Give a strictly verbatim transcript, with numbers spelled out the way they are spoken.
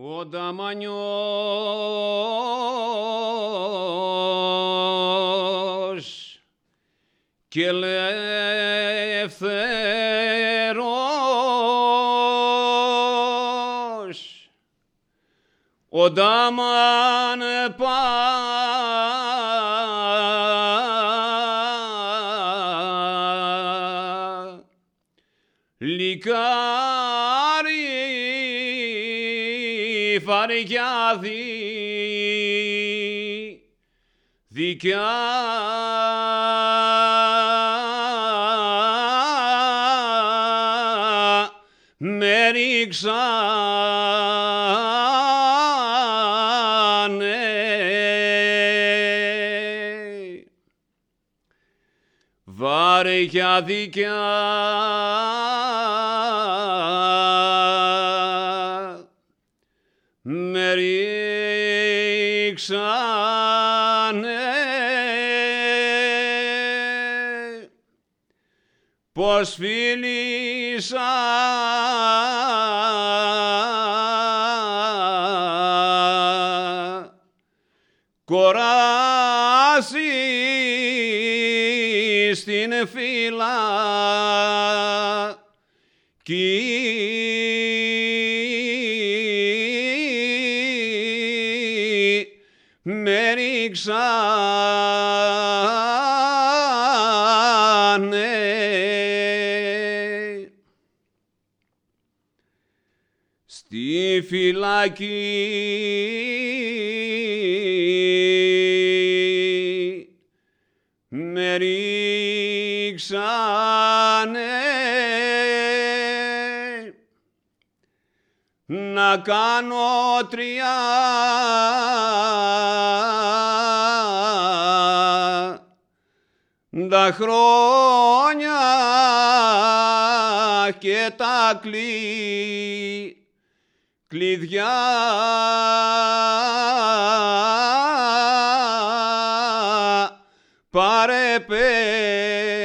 Ο Νταμανιός και ελεύθερος, ο Νταμαν λικάρι φαρικιάδι δικιά με ρίξανε βάρια δικιά με ρίξανε πως φίλησα κοράσει στην φυλακή με ρίξανε στη φυλακή με ρίξανε να κάνω τρία τα χρόνια και τα κλει... κλειδιά παρεπέ